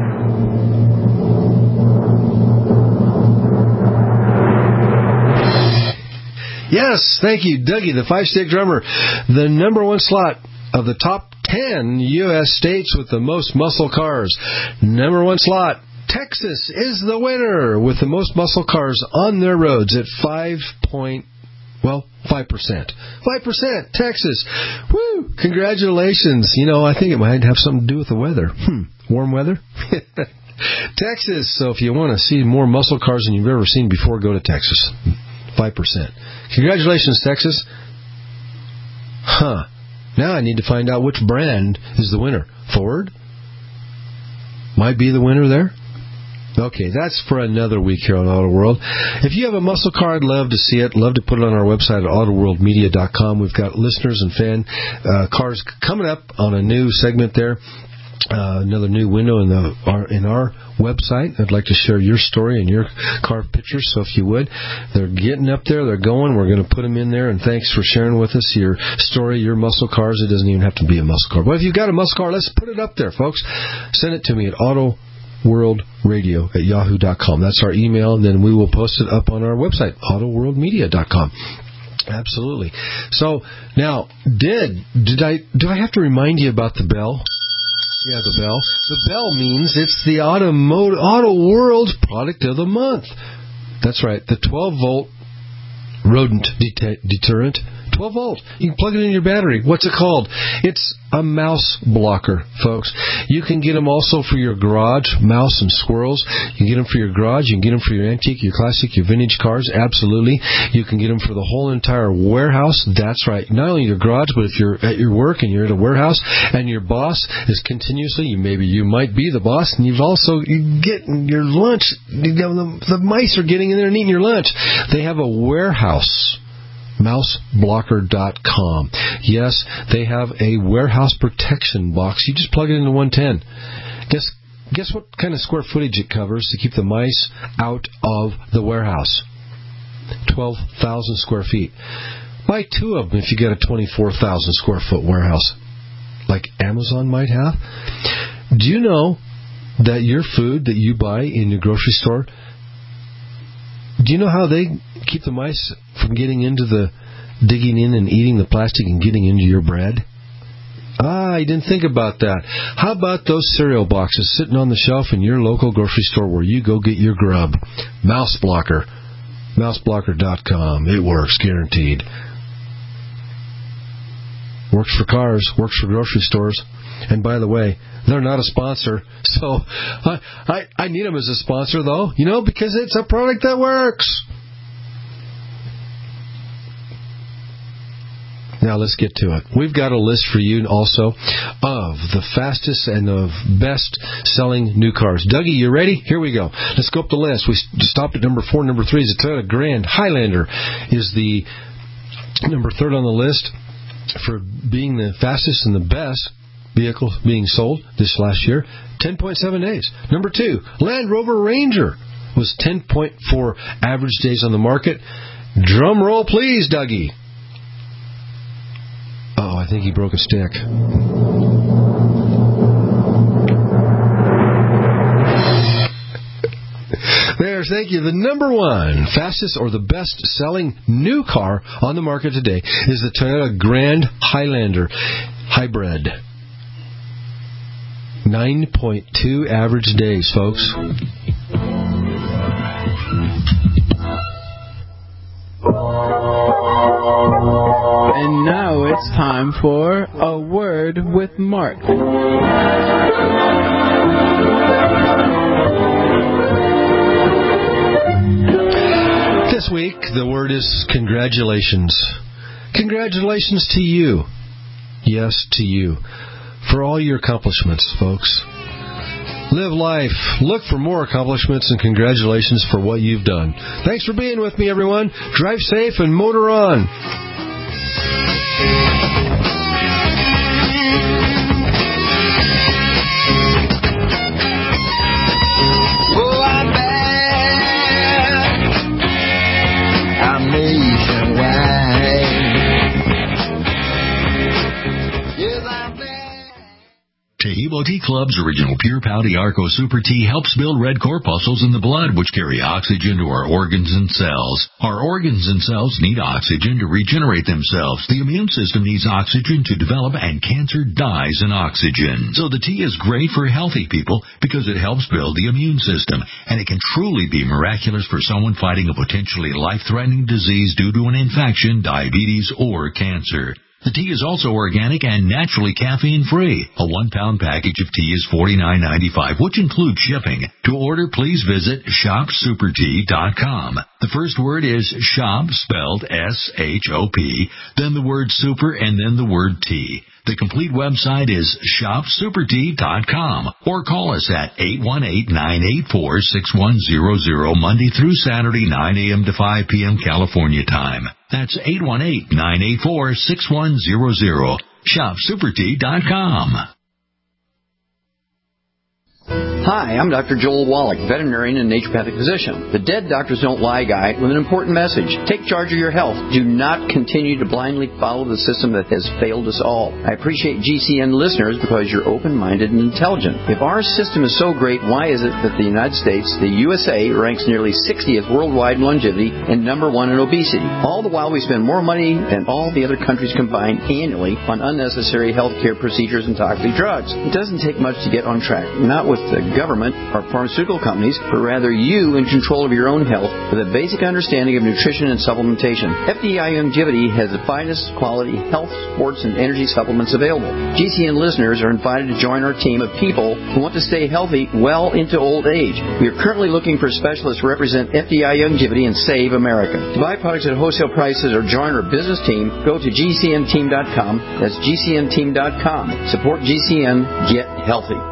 yes, thank you, Dougie, the five-stick drummer. The number one slot of the top ten U S states with the most muscle cars. Number one slot, Texas is the winner with the most muscle cars on their roads at five point, well, five percent. five percent, Texas. Woo! Congratulations. You know, I think it might have something to do with the weather. Hmm, warm weather? Texas. So if you want to see more muscle cars than you've ever seen before, go to Texas. five percent. Congratulations, Texas. Huh. Now I need to find out which brand is the winner. Ford? Might be the winner there? Okay, that's for another week here on Auto World. If you have a muscle car, I'd love to see it. Love to put it on our website at auto world media dot com. We've got listeners and fan uh, cars coming up on a new segment there. Uh, another new window in the our, in our website. I'd like to share your story and your car pictures, so if you would. They're getting up there. They're going. We're going to put them in there, and thanks for sharing with us your story, your muscle cars. It doesn't even have to be a muscle car. But if you've got a muscle car, let's put it up there, folks. Send it to me at auto world radio at yahoo dot com. That's our email, and then we will post it up on our website, auto world media dot com. Absolutely. So, now, did, did I, do I have to remind you about the bell? Yeah, the bell. The bell means it's the Automotive Auto World Product of the Month. That's right. The twelve volt rodent det- deterrent twelve volt. You can plug it in your battery. What's it called? It's a mouse blocker, folks. You can get them also for your garage, mouse and squirrels. You can get them for your garage. You can get them for your antique, your classic, your vintage cars. Absolutely. You can get them for the whole entire warehouse. That's right. Not only your garage, but if you're at your work and you're at a warehouse and your boss is continuously, you maybe you might be the boss, and you've also you getting your lunch. You know, the, the mice are getting in there and eating your lunch. They have a warehouse. mouse blocker dot com. Yes, they have a warehouse protection box. You just plug it into one ten. Guess guess what kind of square footage it covers to keep the mice out of the warehouse? twelve thousand square feet. Buy two of them if you get a twenty-four thousand square foot warehouse, like Amazon might have. Do you know that your food that you buy in your grocery store, do you know how they keep the mice from getting into the, digging in and eating the plastic and getting into your bread? Ah, I didn't think about that. How about those cereal boxes sitting on the shelf in your local grocery store where you go get your grub? Mouse Blocker. mouse blocker dot com. It works, guaranteed. Works for cars, works for grocery stores. And by the way, they're not a sponsor, so I, I, I need them as a sponsor, though, you know, because it's a product that works. Now let's get to it. We've got a list for you also of the fastest and the best selling new cars. Dougie, you ready? Here we go. Let's go up the list. We stopped at number four. Number three is the Toyota Grand Highlander is the number third on the list for being the fastest and the best vehicle being sold this last year. ten point seven days. Number two, Land Rover Ranger was ten point four average days on the market. Drum roll, please, Dougie. Oh, I think he broke a stick. There's, thank you. The number one fastest or the best selling new car on the market today is the Toyota Grand Highlander Hybrid. nine point two average days, folks. And now it's time for A Word with Mark. This week, the word is congratulations. Congratulations to you. Yes, to you. For all your accomplishments, folks. Live life. Look for more accomplishments and congratulations for what you've done. Thanks for being with me, everyone. Drive safe and motor on. Taheebo Tea Club's original Pure Pouty Arco Super Tea helps build red corpuscles in the blood, which carry oxygen to our organs and cells. Our organs and cells need oxygen to regenerate themselves. The immune system needs oxygen to develop, and cancer dies in oxygen. So the tea is great for healthy people because it helps build the immune system, and it can truly be miraculous for someone fighting a potentially life-threatening disease due to an infection, diabetes, or cancer. The tea is also organic and naturally caffeine-free. A one-pound package of tea is forty-nine ninety-five, which includes shipping. To order, please visit shop super tea dot com. The first word is shop, spelled S H O P, then the word super, and then the word tea. The complete website is shop super tea dot com, or call us at eight one eight, nine eight four, six one zero zero, Monday through Saturday, nine a.m. to five p.m. California time. That's eight one eight, nine eight four, six one zero zero. shop super tea dot com. Hi, I'm Doctor Joel Wallach, veterinarian and naturopathic physician. The Dead Doctors Don't Lie guy with an important message. Take charge of your health. Do not continue to blindly follow the system that has failed us all. I appreciate G C N listeners because you're open-minded and intelligent. If our system is so great, why is it that the United States, the U S A, ranks nearly sixtieth worldwide in longevity and number one in obesity? All the while we spend more money than all the other countries combined annually on unnecessary health care procedures and toxic drugs. It doesn't take much to get on track, not with the government or pharmaceutical companies, but rather you in control of your own health with a basic understanding of nutrition and supplementation. F D I Longevity has the finest quality health, sports, and energy supplements available. G C N listeners are invited to join our team of people who want to stay healthy well into old age. We are currently looking for specialists to represent F D I Longevity and Save America. To buy products at wholesale prices or join our business team, go to G C N team dot com. That's G C N team dot com. Support G C N. Get healthy.